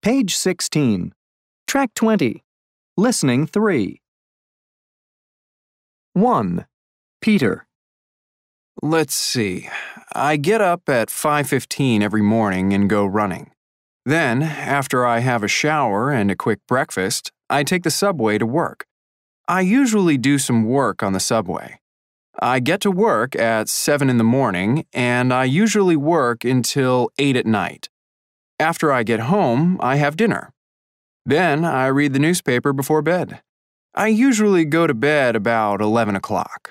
Page 16. Track 20. Listening 3. 1. Peter. Let's see. I get up at 5:15 every morning and go running. Then, after I have a shower and a quick breakfast, I take the subway to work. I usually do some work on the subway. I get to work at 7 in the morning, and I usually work until 8 at night. After I get home, I have dinner. Then I read the newspaper before bed. I usually go to bed about 11 o'clock.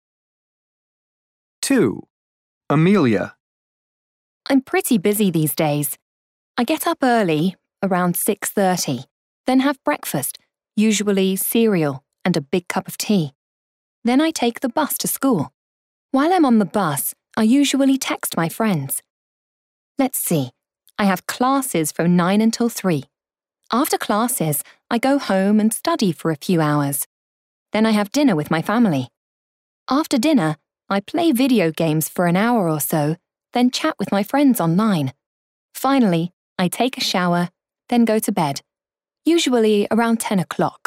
2. Amelia. I'm pretty busy these days. I get up early, around 6:30, then have breakfast, usually cereal and a big cup of tea. Then I take the bus to school. While I'm on the bus, I usually text my friends. Let's see, I have classes from 9 until 3. After classes, I go home and study for a few hours. Then I have dinner with my family. After dinner, I play video games for an hour or so, then chat with my friends online. Finally, I take a shower, then go to bed, usually around 10 o'clock.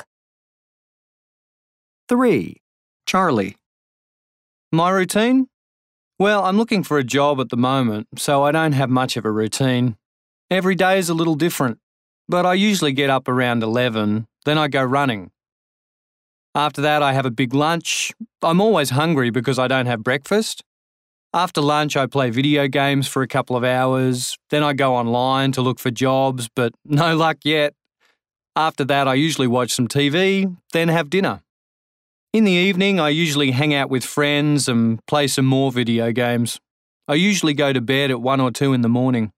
3. Charlie. My routine? Well, I'm looking for a job at the moment, so I don't have much of a routine. Every day is a little different, but I usually get up around 11, then I go running. After that, I have a big lunch. I'm always hungry because I don't have breakfast. After lunch, I play video games for a couple of hours. Then I go online to look for jobs, but no luck yet. After that, I usually watch some TV, then have dinner. In the evening, I usually hang out with friends and play some more video games. I usually go to bed at 1 or 2 in the morning.